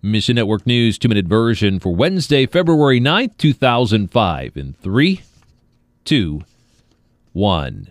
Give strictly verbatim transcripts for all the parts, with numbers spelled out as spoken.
Mission Network News two-minute version for Wednesday, February ninth, two thousand five in three, two, one.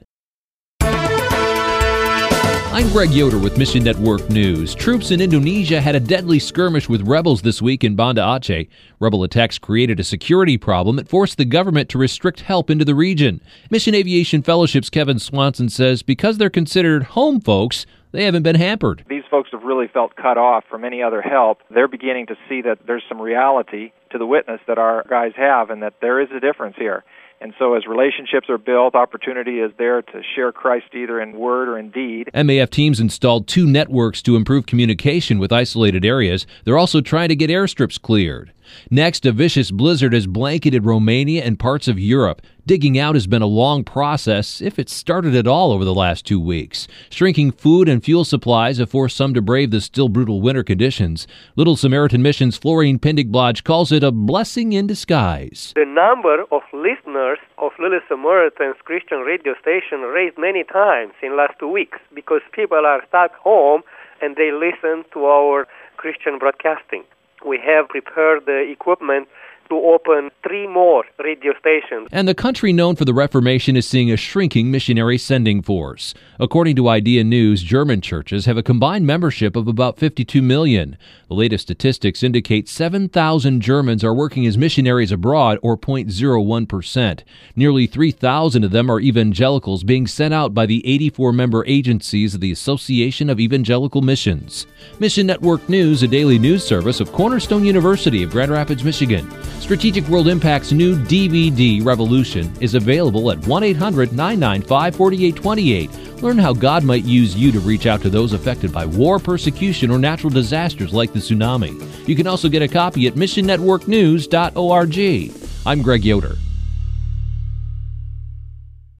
I'm Greg Yoder with Mission Network News. Troops in Indonesia had a deadly skirmish with rebels this week in Banda Aceh. Rebel attacks created a security problem that forced the government to restrict help into the region. Mission Aviation Fellowship's Kevin Swanson says because they're considered home folks, they haven't been hampered. These folks have really felt cut off from any other help. They're beginning to see that there's some reality to the witness that our guys have and that there is a difference here. And so as relationships are built, opportunity is there to share Christ either in word or in deed. M A F teams installed two networks to improve communication with isolated areas. They're also trying to get airstrips cleared. Next, a vicious blizzard has blanketed Romania and parts of Europe. Digging out has been a long process, if it started at all over the last two weeks. Shrinking food and fuel supplies have forced some to brave the still brutal winter conditions. Little Samaritan Mission's Florine Pindigblaj calls it a blessing in disguise. The number of listeners of Little Samaritan's Christian radio station raised many times in the last two weeks because people are stuck home and they listen to our Christian broadcasting. We have prepared the equipment to open three more radio stations. And the country known for the Reformation is seeing a shrinking missionary sending force. According to Idea News, German churches have a combined membership of about fifty-two million. The latest statistics indicate seven thousand Germans are working as missionaries abroad, or zero point zero one percent. Nearly three thousand of them are evangelicals being sent out by the eighty-four member agencies of the Association of Evangelical Missions. Mission Network News, a daily news service of Cornerstone University of Grand Rapids, Michigan. Strategic World Impact's new D V D, Revolution, is available at one eight hundred nine nine five four eight two eight. Learn how God might use you to reach out to those affected by war, persecution, or natural disasters like the tsunami. You can also get a copy at mission network news dot org. I'm Greg Yoder.